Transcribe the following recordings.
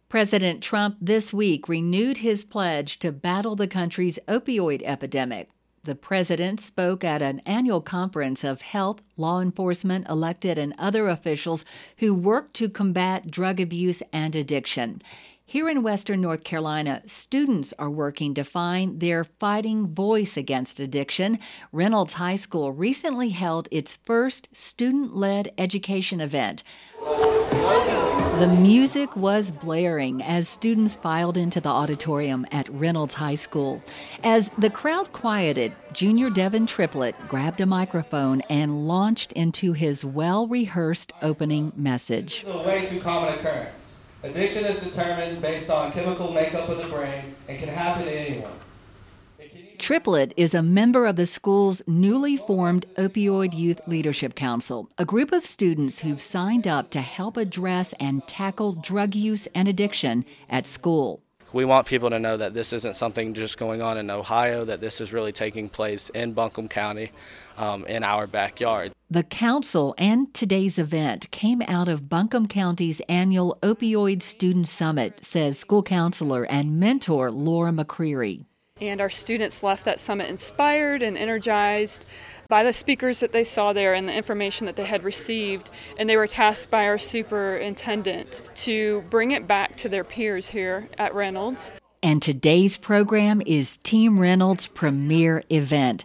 President Trump this week renewed his pledge to battle the country's opioid epidemic. The president spoke at an annual conference of health, law enforcement, elected, and other officials who work to combat drug abuse and addiction. Here in Western North Carolina, students are working to find their fighting voice against addiction. Reynolds High School recently held its first student-led education event. The music was blaring as students filed into the auditorium at Reynolds High School. As the crowd quieted, junior Devin Triplett grabbed a microphone and launched into his well-rehearsed opening message. This is a way too common occurrence. Addiction is determined based on chemical makeup of the brain and can happen to anyone. Triplett is a member of the school's newly formed Opioid Youth Leadership Council, a group of students who've signed up to help address and tackle drug use and addiction at school. We want people to know that this isn't something just going on in Ohio, that this is really taking place in Buncombe County, in our backyard. The council and today's event came out of Buncombe County's annual Opioid Student Summit, says school counselor and mentor Laura McCreary. And our students left that summit inspired and energized by the speakers that they saw there and the information that they had received. And they were tasked by our superintendent to bring it back to their peers here at Reynolds. And today's program is Team Reynolds' premier event.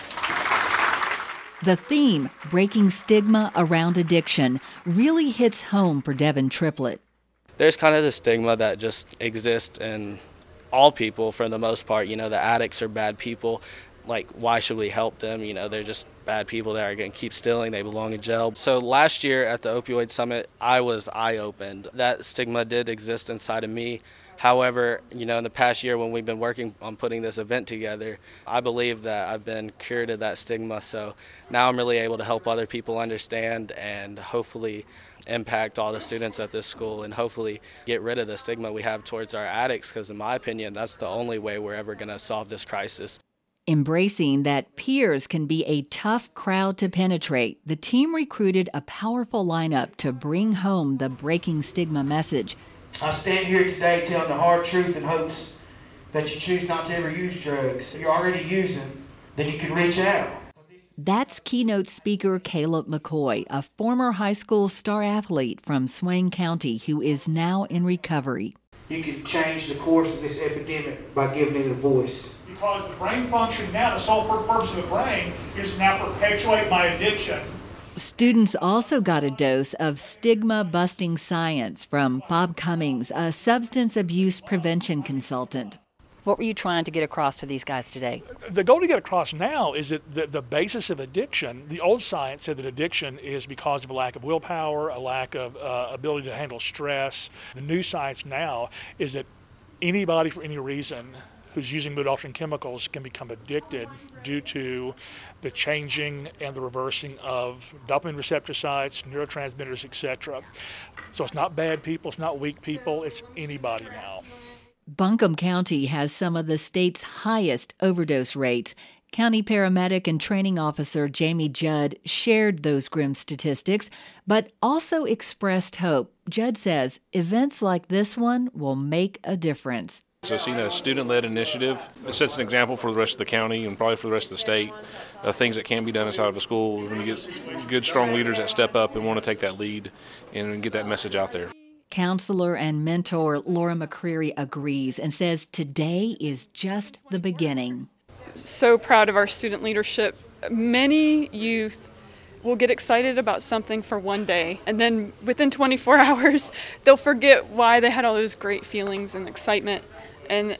The theme, Breaking Stigma Around Addiction, really hits home for Devin Triplett. There's kind of the stigma that just exists in all people for the most part. You know, the addicts are bad people. Like, why should we help them? You know, they're just bad people that are going to keep stealing. They belong in jail. So last year at the Opioid Summit, I was eye-opened. That stigma did exist inside of me. However, you know, in the past year when we've been working on putting this event together, I believe that I've been cured of that stigma. So now I'm really able to help other people understand and hopefully impact all the students at this school and hopefully get rid of the stigma we have towards our addicts, because in my opinion, that's the only way we're ever going to solve this crisis. Embracing that peers can be a tough crowd to penetrate, the team recruited a powerful lineup to bring home the breaking stigma message. I stand here today telling the hard truth in hopes that you choose not to ever use drugs. If you're already using, then you can reach out. That's keynote speaker Caleb McCoy, a former high school star athlete from Swain County who is now in recovery. You can change the course of this epidemic by giving it a voice. Because the brain function now, the sole purpose of the brain is to now perpetuate my addiction. Students also got a dose of stigma-busting science from Bob Cummings, a substance abuse prevention consultant. What were you trying to get across to these guys today? The goal to get across now is that the basis of addiction, the old science said that addiction is because of a lack of willpower, a lack of ability to handle stress. The new science now is that anybody for any reason who's using mood-altering chemicals can become addicted due to the changing and the reversing of dopamine receptor sites, neurotransmitters, etc. So it's not bad people, it's not weak people, it's anybody now. Buncombe County has some of the state's highest overdose rates. County paramedic and training officer Jamie Judd shared those grim statistics, but also expressed hope. Judd says events like this one will make a difference. So seeing a student-led initiative, it sets an example for the rest of the county and probably for the rest of the state, things that can be done inside of a school. We're going to get good, strong leaders that step up and want to take that lead and get that message out there. Counselor and mentor Laura McCreary agrees and says today is just the beginning. So proud of our student leadership. Many youth will get excited about something for one day, and then within 24 hours, they'll forget why they had all those great feelings and excitement. And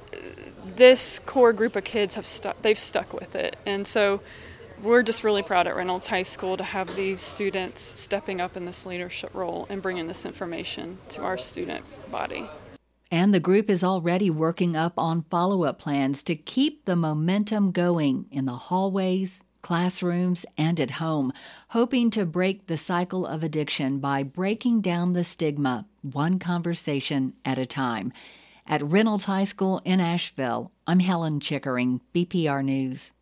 this core group of kids they've stuck with it. And so we're just really proud at Reynolds High School to have these students stepping up in this leadership role and bringing this information to our student body. And the group is already working up on follow-up plans to keep the momentum going in the hallways, classrooms, and at home, hoping to break the cycle of addiction by breaking down the stigma, one conversation at a time. At Reynolds High School in Asheville, I'm Helen Chickering, BPR News.